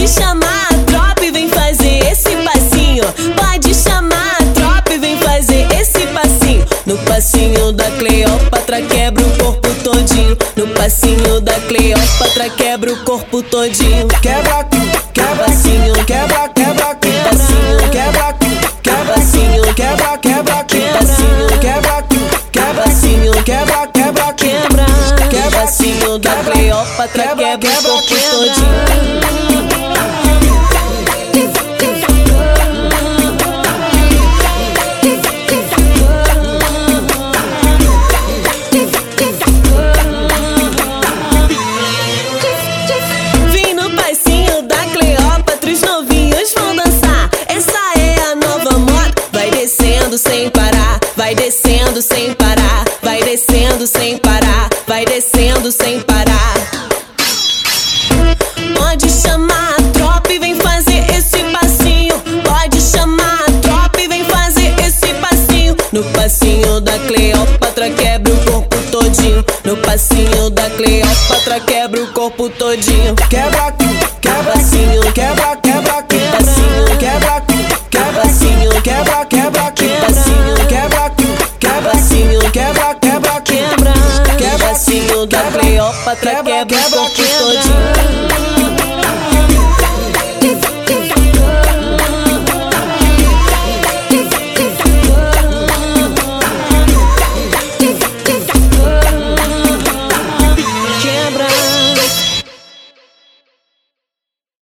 Pode chamar a tropa e vem fazer esse passinho. Pode chamar a tropa e vem fazer esse passinho. No passinho da Cleópatra quebra o corpo todinho. No passinho da Cleópatra quebra o corpo todinho. Quebra aqui, quebra passinho, quebra, quebra aqui, passinho, quebra aqui, quebra passinho, quebra, quebra aqui, passinho, quebra aqui, quebra passinho, quebra, quebra aqui, quebra. Passinho da Cleópatra quebra o corpo todinho. Vem no passinho da Cleópatra, os novinhos vão dançar. Essa é a nova moda. Vai descendo sem parar, vai descendo sem parar, vai descendo sem parar, vai descendo sem parar. Pode chamar a tropa e vem fazer esse passinho. Pode chamar a tropa e vem fazer esse passinho. No passinho da Cleópatra quebra o corpo todinho. No passinho da Cleópatra quebra o corpo todinho. Quebra aqui, quebra Passinho, quebra, quebra aqui, passinho, quebra aqui, quebra passinho, quebra, quebra aqui, passinho, quebra aqui, quebra passinho, quebra, quebra aqui, quebra. Passinho da Cleópatra quebra o corpo todinho.